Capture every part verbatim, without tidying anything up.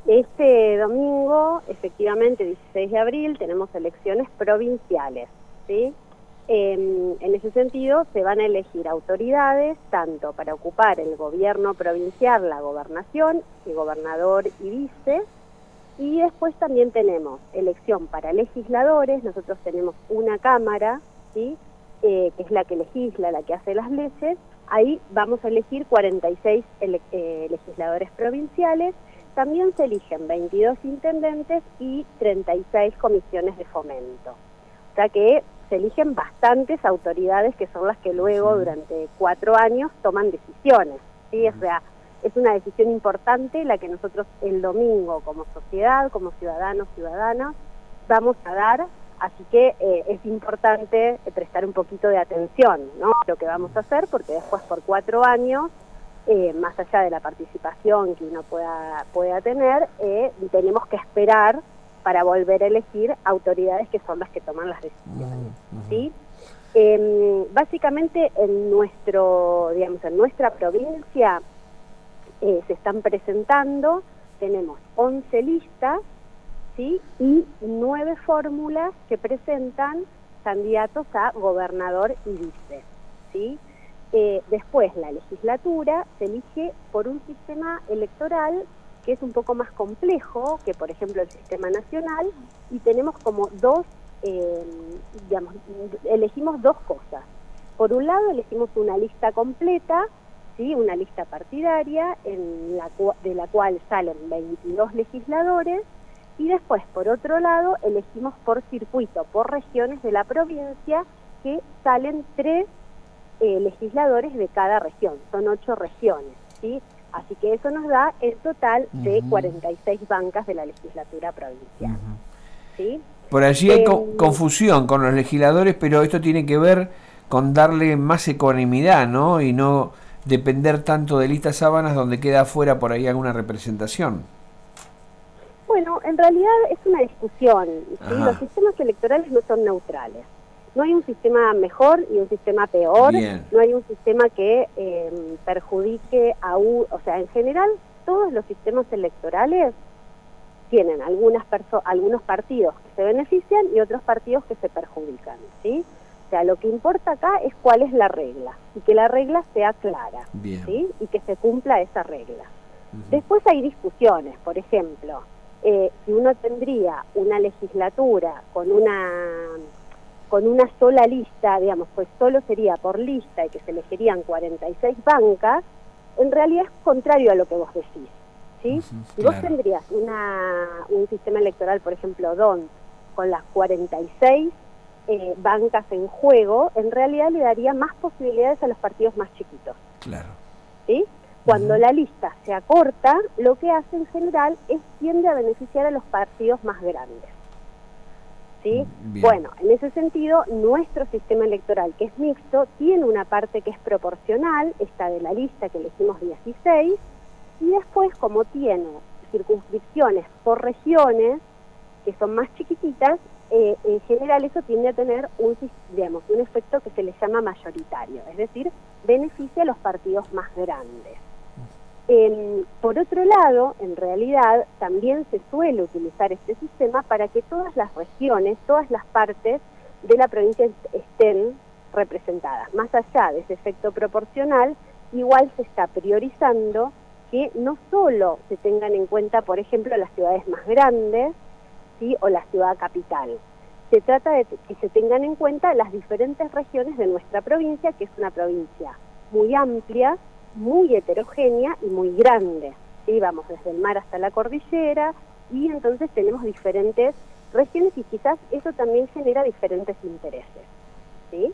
Este domingo, efectivamente, dieciséis de abril, tenemos elecciones provinciales, ¿sí? Eh, en ese sentido, se van a elegir autoridades, tanto para ocupar el gobierno provincial, la gobernación, el gobernador y vice, y después también tenemos elección para legisladores. Nosotros tenemos una cámara, ¿sí? Eh, que es la que legisla, la que hace las leyes. Ahí vamos a elegir cuarenta y seis ele eh, legisladores provinciales. También se eligen veintidós intendentes y treinta y seis comisiones de fomento. O sea que se eligen bastantes autoridades que son las que luego durante cuatro años toman decisiones, ¿sí? O sea, es una decisión importante la que nosotros el domingo como sociedad, como ciudadanos, ciudadanas, vamos a dar, así que eh, es importante prestar un poquito de atención, ¿no?, a lo que vamos a hacer, porque después por cuatro años, eh, más allá de la participación que uno pueda, pueda tener, eh, tenemos que esperar para volver a elegir autoridades que son las que toman las decisiones, ¿sí? Eh, básicamente en nuestro, digamos, en nuestra provincia eh, se están presentando, tenemos once listas, ¿sí?, y nueve fórmulas que presentan candidatos a gobernador y vice, ¿sí? Eh, después la legislatura se elige por un sistema electoral que es un poco más complejo que, por ejemplo, el sistema nacional, y tenemos como dos, eh, digamos, elegimos dos cosas. Por un lado, elegimos una lista completa, ¿sí?, una lista partidaria, en la de la cual salen veintidós legisladores, y después, por otro lado, elegimos por circuito, por regiones de la provincia, que salen tres eh, legisladores de cada región, son ocho regiones, ¿sí? Así que eso nos da el total de uh-huh. cuarenta y seis bancas de la legislatura provincial. Uh-huh. ¿Sí? Por allí hay eh, co confusión con los legisladores, pero esto tiene que ver con darle más ecuanimidad, ¿no? Y no depender tanto de listas sábanas donde queda afuera por ahí alguna representación. Bueno, en realidad es una discusión, ¿sí? Los sistemas electorales no son neutrales. No hay un sistema mejor y un sistema peor. Bien. No hay un sistema que eh, perjudique a un... O sea, en general, todos los sistemas electorales tienen algunas perso algunos partidos que se benefician y otros partidos que se perjudican, ¿sí? O sea, lo que importa acá es cuál es la regla, y que la regla sea clara, bien, ¿sí?, y que se cumpla esa regla. Uh-huh. Después hay discusiones, por ejemplo, eh, si uno tendría una legislatura con una... con una sola lista, digamos, pues solo sería por lista y que se elegirían cuarenta y seis bancas, en realidad es contrario a lo que vos decís, ¿sí? Uh-huh, si claro. vos tendrías una, un sistema electoral, por ejemplo, D O N, con las cuarenta y seis eh, bancas en juego, en realidad le daría más posibilidades a los partidos más chiquitos. Claro. ¿Sí? Cuando uh-huh. la lista se acorta, lo que hace en general es tiende a beneficiar a los partidos más grandes. ¿Sí? Bueno, en ese sentido, nuestro sistema electoral, que es mixto, tiene una parte que es proporcional, esta de la lista que elegimos dieciséis, y después, como tiene circunscripciones por regiones, que son más chiquititas, eh, en general eso tiende a tener un, digamos, un efecto que se le llama mayoritario, es decir, beneficia a los partidos más grandes. Eh, por otro lado, en realidad, también se suele utilizar este sistema para que todas las regiones, todas las partes de la provincia estén representadas. Más allá de ese efecto proporcional, igual se está priorizando que no solo se tengan en cuenta, por ejemplo, las ciudades más grandes, ¿sí?, o la ciudad capital. Se trata de que se tengan en cuenta las diferentes regiones de nuestra provincia, que es una provincia muy amplia, muy heterogénea y muy grande, ¿sí? Vamos desde el mar hasta la cordillera, y entonces tenemos diferentes regiones y quizás eso también genera diferentes intereses, ¿sí?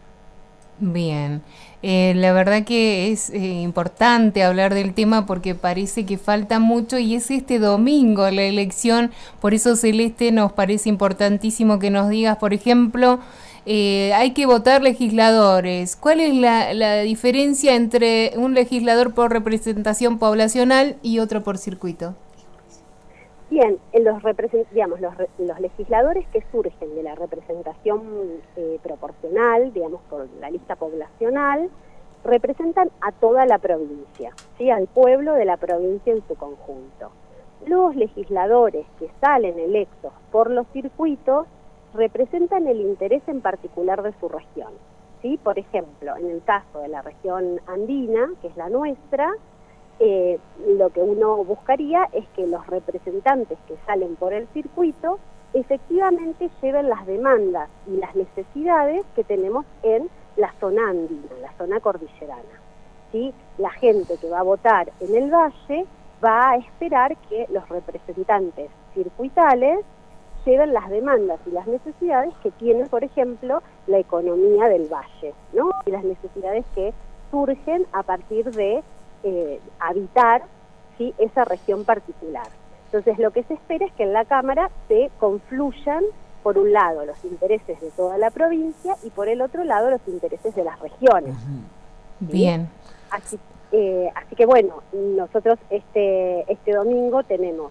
Bien, eh, la verdad que es eh, importante hablar del tema porque parece que falta mucho y es este domingo la elección, por eso Celeste nos parece importantísimo que nos digas, por ejemplo, Eh, hay que votar legisladores. ¿Cuál es la, la diferencia entre un legislador por representación poblacional y otro por circuito? Bien, en los, digamos, los, los legisladores que surgen de la representación eh, proporcional, digamos, por la lista poblacional, representan a toda la provincia, ¿sí?, al pueblo de la provincia en su conjunto. los legisladores que salen electos por los circuitos representan el interés en particular de su región, ¿sí? Por ejemplo, en el caso de la región andina, que es la nuestra, eh, lo que uno buscaría es que los representantes que salen por el circuito efectivamente lleven las demandas y las necesidades que tenemos en la zona andina, la zona cordillerana, ¿sí? La gente que va a votar en el valle va a esperar que los representantes circuitales lleven las demandas y las necesidades que tiene, por ejemplo, la economía del valle, ¿no? Y las necesidades que surgen a partir de eh, habitar, ¿sí?, esa región particular. Entonces, lo que se espera es que en la Cámara se confluyan, por un lado, los intereses de toda la provincia y por el otro lado, los intereses de las regiones. Uh-huh. ¿Sí? Bien. Así, eh, así que, bueno, nosotros este, este domingo tenemos,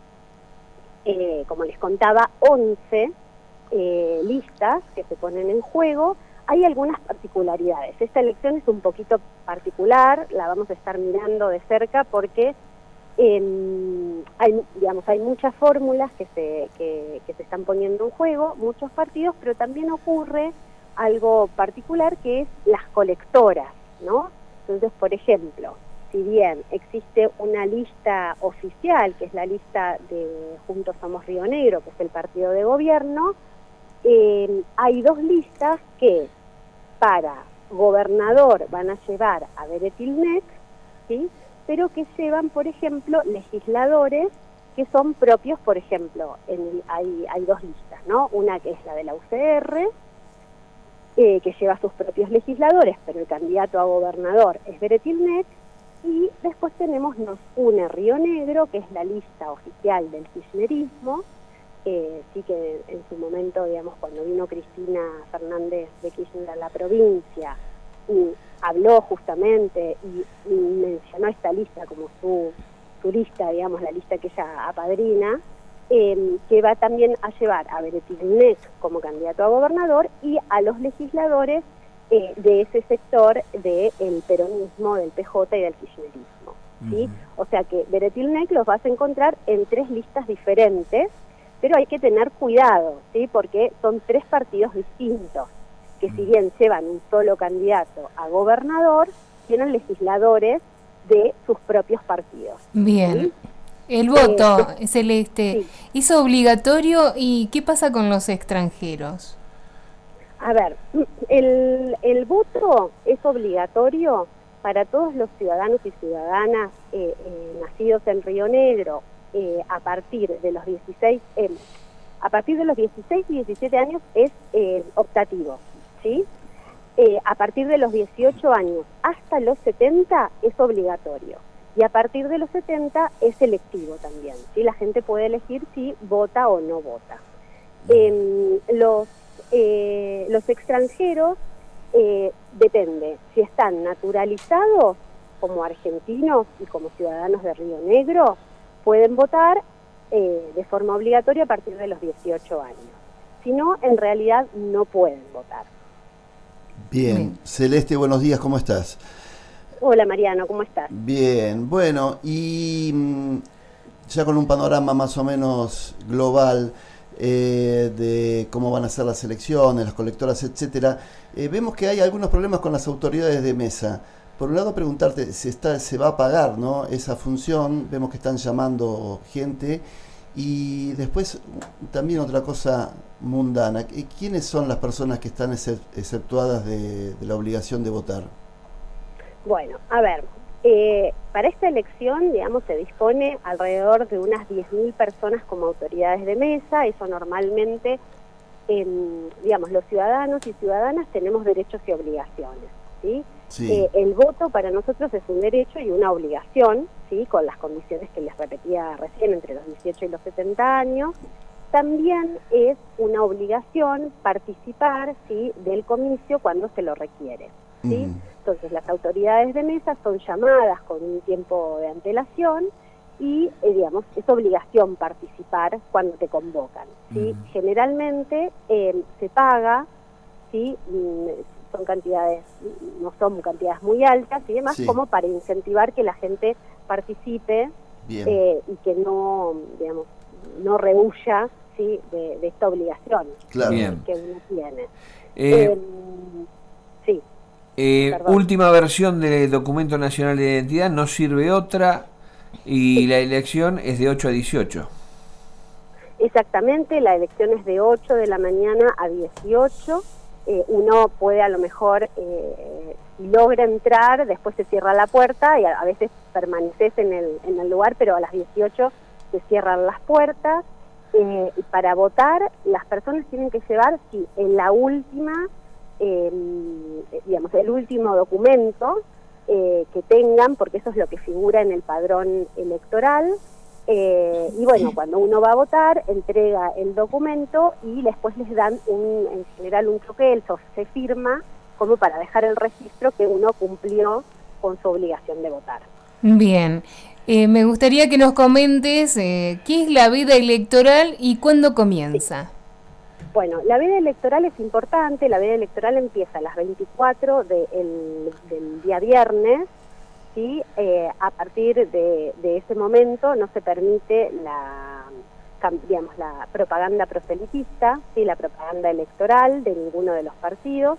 eh, como les contaba, once eh, listas que se ponen en juego. Hay algunas particularidades. Esta elección es un poquito particular, la vamos a estar mirando de cerca porque Eh, hay, digamos, hay muchas fórmulas que se, que, que se están poniendo en juego, muchos partidos, pero también ocurre algo particular que es las colectoras, ¿no? Entonces, por ejemplo, si bien existe una lista oficial, que es la lista de Juntos Somos Río Negro, que es el partido de gobierno, eh, hay dos listas que para gobernador van a llevar a Beretilnec, ¿sí?, pero que llevan, por ejemplo, legisladores que son propios, por ejemplo, en el, hay, hay dos listas, ¿no? Una que es la de la U C R, eh, que lleva sus propios legisladores, pero el candidato a gobernador es Beretilnec, y después tenemos Nos Une Río Negro, que es la lista oficial del kirchnerismo, eh, sí que en su momento, digamos, cuando vino Cristina Fernández de Kirchner a la provincia, y habló justamente y, y mencionó esta lista como su, su lista, digamos, la lista que ella apadrina, eh, que va también a llevar a Beretilnec como candidato a gobernador y a los legisladores eh, de ese sector del peronismo, del P J y del kirchnerismo, ¿sí? Uh-huh. O sea que Beretilnec los vas a encontrar en tres listas diferentes, pero hay que tener cuidado, ¿sí?, porque son tres partidos distintos, que si bien llevan un solo candidato a gobernador, tienen legisladores de sus propios partidos. Bien. ¿Sí? El voto, eh, Celeste, sí. ¿es obligatorio y qué pasa con los extranjeros? A ver, el, el voto es obligatorio para todos los ciudadanos y ciudadanas eh, eh, nacidos en Río Negro eh, a partir de los dieciséis, eh, a partir de los dieciséis y diecisiete años es eh, optativo. ¿Sí? Eh, a partir de los dieciocho años hasta los setenta es obligatorio y a partir de los setenta es selectivo también, ¿sí? La gente puede elegir si vota o no vota. Eh, los, eh, los extranjeros eh, depende, si están naturalizados como argentinos y como ciudadanos de Río Negro, pueden votar eh, de forma obligatoria a partir de los dieciocho años. Si no, en realidad no pueden votar. Bien. Bien, Celeste, buenos días, ¿cómo estás? Hola Mariano, ¿cómo estás? Bien, bueno, y mmm, ya con un panorama más o menos global eh, de cómo van a ser las elecciones, las colectoras, etcétera, eh, vemos que hay algunos problemas con las autoridades de mesa. Por un lado, preguntarte si está, se va a pagar, ¿no?, esa función, vemos que están llamando gente. Y después también otra cosa mundana, ¿quiénes son las personas que están exceptuadas de, de la obligación de votar? Bueno, a ver, eh, para esta elección, digamos, se dispone alrededor de unas diez mil personas como autoridades de mesa. Eso normalmente, eh, digamos, los ciudadanos y ciudadanas tenemos derechos y obligaciones, ¿sí? Sí. Eh, el voto para nosotros es un derecho y una obligación, ¿sí?, con las condiciones que les repetía recién, entre los dieciocho y los setenta años. También es una obligación participar, ¿sí?, del comicio cuando se lo requiere, ¿sí? Mm. Entonces las autoridades de mesa son llamadas con un tiempo de antelación y, eh, digamos, es obligación participar cuando te convocan, ¿sí? Mm. Generalmente eh, se paga, ¿sí?, son cantidades, no son cantidades muy altas y demás, sí, como para incentivar que la gente participe, Bien. eh, y que no, digamos, no rehuya, ¿sí?, de, de esta obligación Claro. Bien. que uno tiene. Eh, Eh, sí. eh, perdón. última versión del documento nacional de identidad, no sirve otra, y la elección es de ocho a dieciocho. Exactamente, la elección es de ocho de la mañana a dieciocho. Eh, uno puede a lo mejor, eh, si logra entrar, después se cierra la puerta y a, a veces permaneces en el, en el lugar, pero a las dieciocho se cierran las puertas. Eh, y para votar, las personas tienen que llevar, sí, en la última, eh, digamos, el último documento eh, que tengan, porque eso es lo que figura en el padrón electoral. Eh, y bueno, cuando uno va a votar, entrega el documento y después les dan un, en general un troquel, se firma como para dejar el registro que uno cumplió con su obligación de votar. Bien, eh, me gustaría que nos comentes eh, qué es la veda electoral y cuándo comienza. Sí. Bueno, la veda electoral es importante, la veda electoral empieza a las veinticuatro de el, del día viernes. ¿Sí? Eh, a partir de, de ese momento no se permite la, digamos, la propaganda proselitista, ¿sí?, la propaganda electoral de ninguno de los partidos.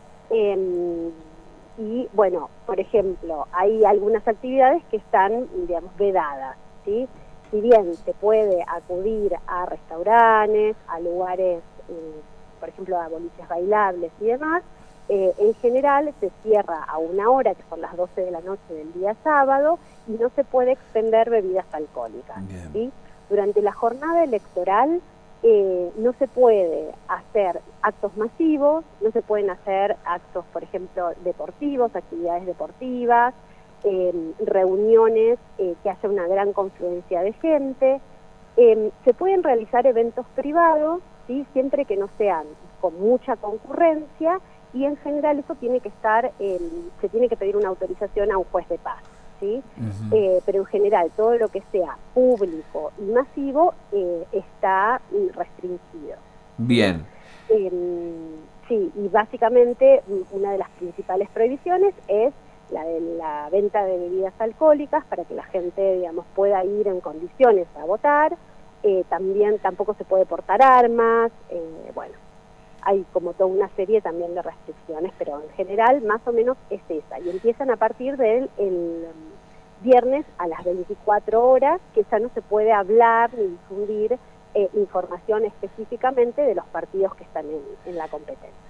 Eh, y bueno, por ejemplo, hay algunas actividades que están, digamos, vedadas, ¿sí? Si bien se puede acudir a restaurantes, a lugares, eh, por ejemplo, a boliches bailables y demás, Eh, en general se cierra a una hora, que son las doce de la noche del día sábado, y no se puede expender bebidas alcohólicas. ¿Sí? Durante la jornada electoral eh, no se puede hacer actos masivos, no se pueden hacer actos, por ejemplo, deportivos, actividades deportivas, eh, reuniones eh, que haya una gran confluencia de gente. Eh, se pueden realizar eventos privados, ¿sí?, siempre que no sean con mucha concurrencia, y en general eso tiene que estar, eh, se tiene que pedir una autorización a un juez de paz, ¿sí? Uh-huh. eh, pero en general todo lo que sea público y masivo eh, está restringido. Bien. Eh, sí, y básicamente una de las principales prohibiciones es la de la venta de bebidas alcohólicas para que la gente, digamos, pueda ir en condiciones a votar. Eh, también tampoco se puede portar armas, eh, bueno. Hay como toda una serie también de restricciones, pero en general más o menos es esa. Y empiezan a partir del el viernes a las veinticuatro horas, que ya no se puede hablar ni difundir eh, información específicamente de los partidos que están en, en la competencia.